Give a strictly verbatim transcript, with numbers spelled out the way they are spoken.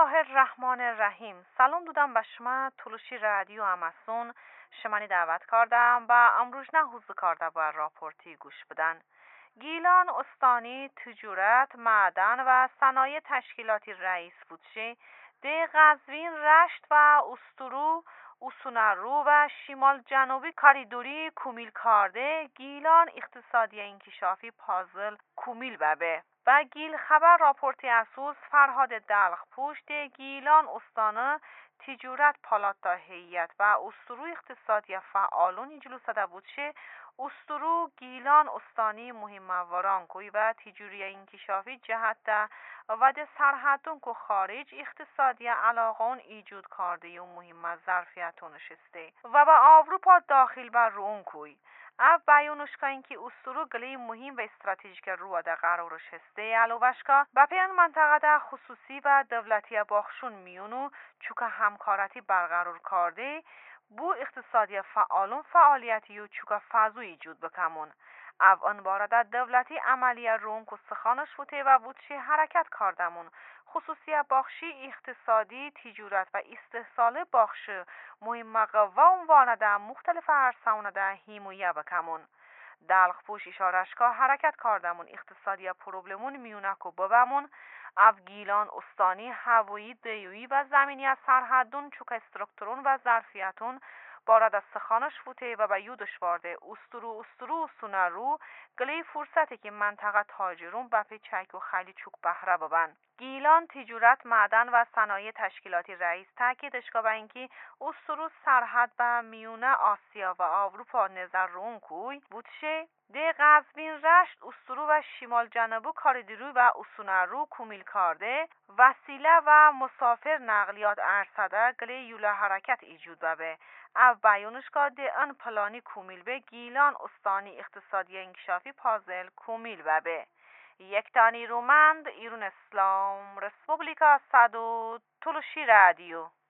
الله الرحمن الرحیم. سلام دودم به شما تلوشی رادیو اماسون شمانی دعوت کردم و امروز نه حوزه کرده با راپورتی گوش بدن. گیلان استانی تجارت، معدن و صنایع تشکیلاتی رئیس بودشه ده قزوین، رشت و استرو، اسونرو و شمال جنوبی کاریدوری کومیل کرده. گیلان اقتصادی انکشافی پازل کومیل ببه و گیل خبر راپورتی اسوس فرهاد دلخ پشت گیلان استانه تجارت پالاتا هیئت و استرو اقتصادی فعالون جلوسده بودشه. استرو گیلان استانی مهم وران کوی و تجوری انکشافی جهت و ده سرحدون که خارج اقتصادی علاقون ایجاد کرده و مهم ظرفیتون نشسته و با اروپا داخل بر رون کوی. اف بیانش که اینکه استرو گلی مهم و استراتژیک رو در قرارش هسته علاوه‌اشکا با پیان منطقه در خصوصی و دولتی باخشون میونو چوکه همکارتی برقرار کرده بو اقتصادی فعالون فعالیتی و چوکه فضو ایجاد بکمون. او آن بارده دولتی عملیه رون که سخانش بوده و بودشی حرکت کردمون خصوصی باخشی اقتصادی تجارت و استحصال باخش مهم و عنوانده مختلف عرصه‌ونده هیمویه بکمون. دلخ پوش اشارش که حرکت کردمون اقتصادی پروبلمون میونکو ببمون. او گیلان استانی هوایی دیویی و زمینی از سرحدون چوک استرکتورون و ظرفیتون بارد از سخانش بوده و به یودش وارده استرو استرو سونرو گلی فرصتی که منطقه تاجرون به پیچک و خیلی چوک بهره ببن. گیلان تجارت معدن و صنایع تشکیلاتی رئیس تاکیدش که به اینکه استرو سرحد به میونه آسیا و اروپا نظر رون کوی بودشه ده قزوین، رشت، استرو و شمال جنوبی کاریدوری و اسونرو کومیل کرده وسیله و مسافر نقلیات ارصده گلی یولا حرکت ایجود ببه. او بیانش که ده ان پلانی کومیل به گیلان استانی اقتصادی انکشافی پازل کومیل ببه. یک تانی رومند ایرون اسلام رسپوبلیکا صدو تلوشی رادیو.